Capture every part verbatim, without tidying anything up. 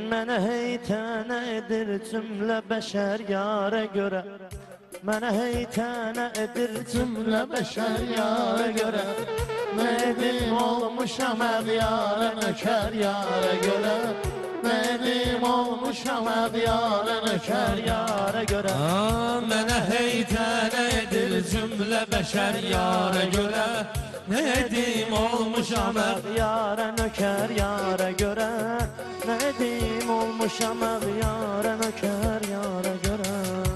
Mənə heytənə edir cümlə bəşər yara görə. Mənə heytənə edir cümlə bəşər yara görə. Nə edim olmuşam əğyara nökər yara görə. Nə edim olmuşam əğyara nökər yara görə. Mənə heytənə edir cümlə bəşər yara görə. Nə edim olmuşam əğyara nökər yara görə. Nə edim olmuşam əğyara nökər yara görə.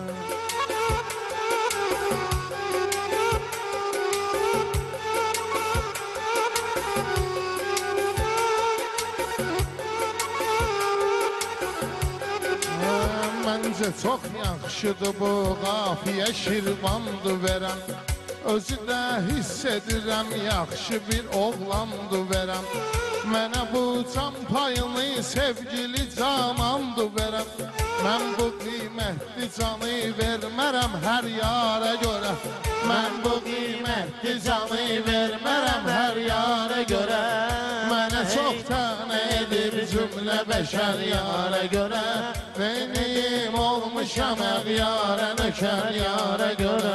Məncə çox yaxşıdır bu qafiyə şirvandı verəm. Özü də hiss edirəm yaxşı bir oğlandı verəm. Mənə bu can payını sevgili canandı verəm. Mən bu qiymətli canı vermərəm hər yara görə. Mən bu qiymətli canı vermərəm hər yara görə. Mənə çox tənə edir cümlə bəşər yara görə. Benim olmuşam əğyara nökər yara görə.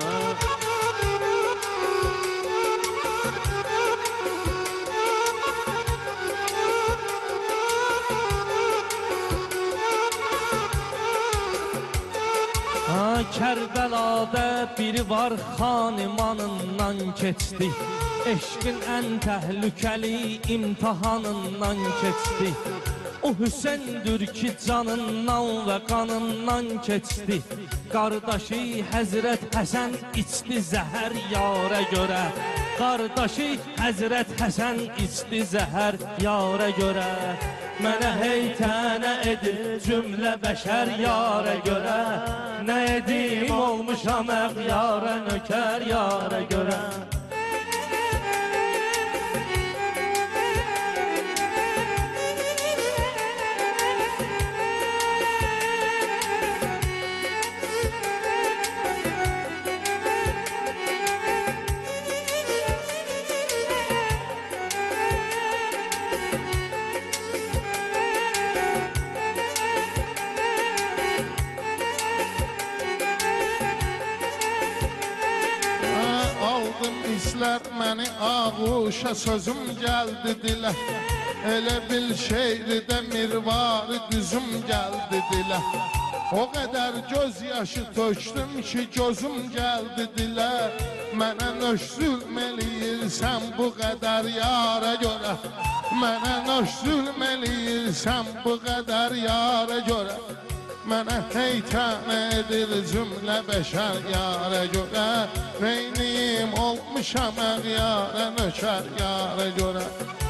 Kərbəlada biri var xanimanından keçdi. Eşqin ən təhlükəli imtihanından keçdi. O Hüseyindir ki canından və qanından keçdi. Qardaşı Həzrət Həsən içdi zəhər yara görə. Qardaşı Həzrət Həsən içdi zəhər yara görə. Mənə heytənə edir cümlə bəşər yara görə. Nə edim olmuşam əğyara nökər yara görə. İzlər məni ağuşa sözüm gəldi dilə. Elə bil şeirdə mirvari düzüm gəldi dilə. O qədər göz yaşı tökdüm ki gözüm gəldi dilə. Mənə nöş zülm eləyirsən bu qədər yara görə. Mənə nöş zülm eləyirsən bu qədər yara görə. Mənə heytənə edir cümlə bəşər yara görə. Reynim olmuşam əğyara nökər yara görə.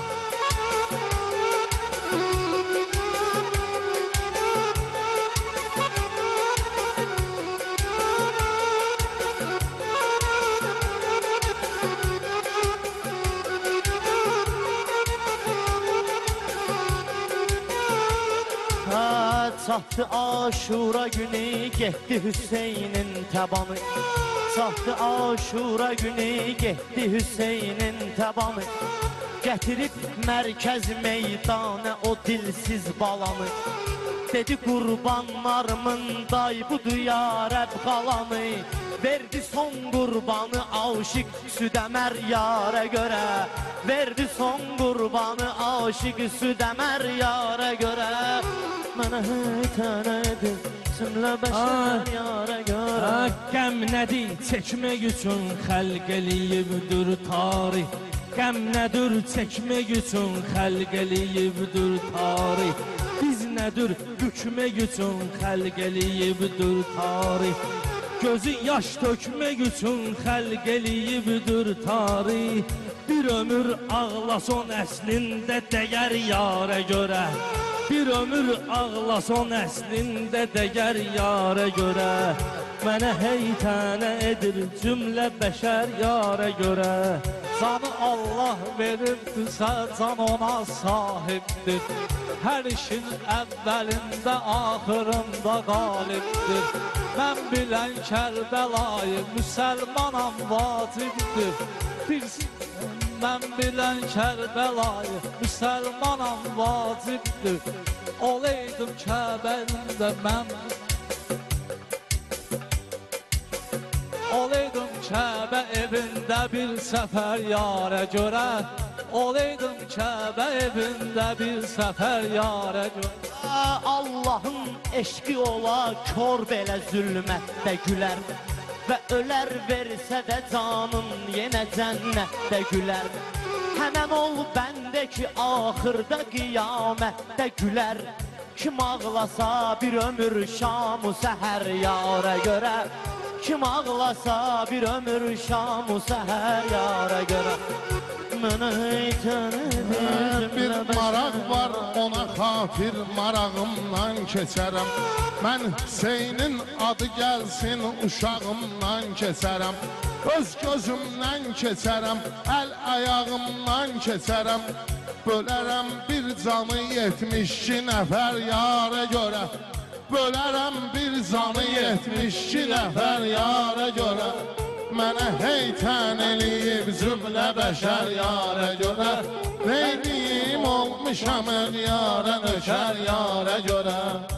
Çatdı Aşura günü getdi Hüseynin təbanı. Çatdı Aşura günü getdi Hüseynin təbanı. Gətirib mərkəz meydana o dilsiz balanı. Dedi qurbanlarımın day budur ya Rəbb qalanı. Verdi son qurbanı aşık Südəmər yara görə. Verdi son qurbanı aşık Südəmər yara görə. Mənə heytənə edir cümlə bəşər yara görə. Qəm nədir çəkmək üçün xəlq eləyibdir tarih. Qəm nədir çəkmək üçün xəlq eləyibdir tarih. Biz nədir bükmək üçün xəlq eləyibdir tarih. Gözü yaş tökmək üçün xəlq eləyibdir tarih. Bir ömür ağlason əslində dəyər yara görə. Bir ömür ağlason əslində dəyər yara görə. Mənə heytənə edir cümlə bəşər yara görə. Canı Allah verirdirsə can ona sahibdir. Hər işin əvvəlində axırında qalibdir. Mən bilən Kərbəlayı müsəlmanam vacibdir. Bir Mən bilən Kərbəlayı müsəlmanam vacibdir. Olaydım Kəbəndə mən Olaydım Kəbə evində bir səfər yarə görə Olaydım Kəbə evində bir səfər yarə görə Allahın eşqi ola kör belə zülmətdə gülər Və ölər versə də canın yenə cənnətdə gülər Həmən ol bəndə ki axırda qiyamətdə gülər Kim ağlasa bir ömür şam-ı səhər yarə görə Kim ağlasa bir ömür şam-ı səhər yarə görə Mənə bir maraq var, ona xafir marağımdan keçərəm Mən Hüseynin adı gəlsin, uşağımdan keçərəm Öz gözümdən keçərəm, əl ayağımdan keçərəm Bölərəm bir canı yetmiş iki nəfər yarə görə Bölərəm bir canı yetmiş iki nəfər yarə görə Mənə heytən eləyib zümlə bəşər yarə görə Neyliyim olmuşam əl yarə nökər yarə görə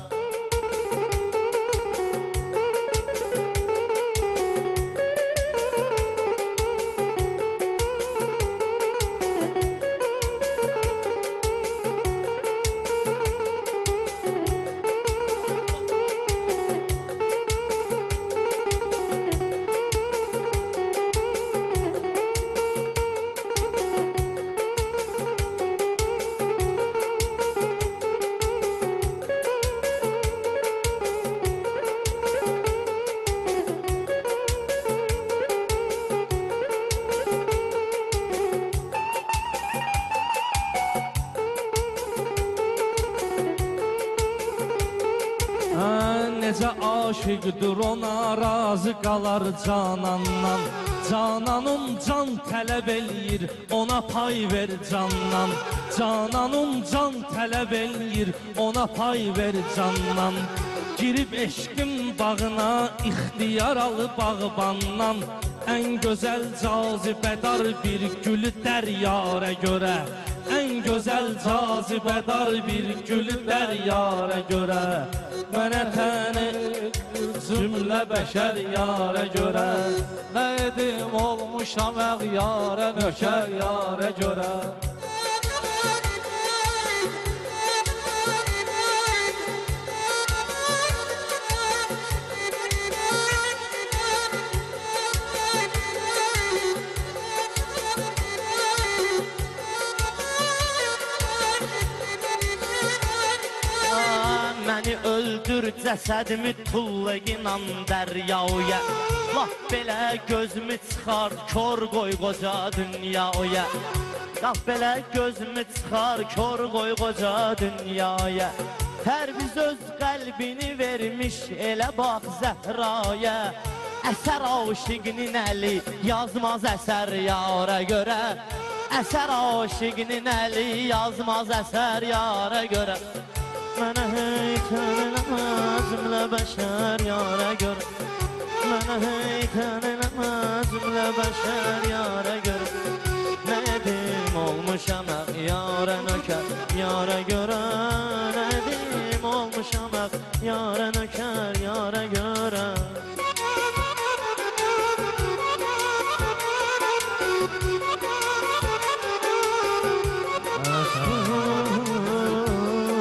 Necə aşıqdır ona razı qalar canandan Cananım can tələb eləyir ona pay ver candan Cananım can tələb eləyir ona pay ver candan Girib eşqim bağına ixtiyar alı bağbandan Ən gözəl cazibədar bir gülü dəryara görə Ən gözəl cazibədar bir gülü dəryara görə Mənə təni cümlə bəşər yarə görə Nə edim olmuşam əğyarə nökər yarə görə Məni öldür cəsədimi tullayınan dəryaya Laf belə gözümü çıxar kör qoy qoca dünyaya Laf belə gözümü çıxar kör qoy qoca dünyaya Hər biz öz qəlbini vermiş elə bax Zəhraya Əsər aşiqinin əli yazmaz əsər yara görə Əsər aşiqinin əli yazmaz əsər yara görə Mənə heytən eləməz cümlə bəşər yarə görə Mənə heytən eləməz cümlə bəşər yarə görə Nə edim olmuşam əğyarə nökər yarə görə Nə edim olmuşam əğyarə nökər yarə görə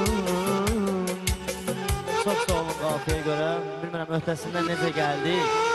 Çox sağ olun qafiyyə görə. Bilmirəm öhdəsindən necə gəldik.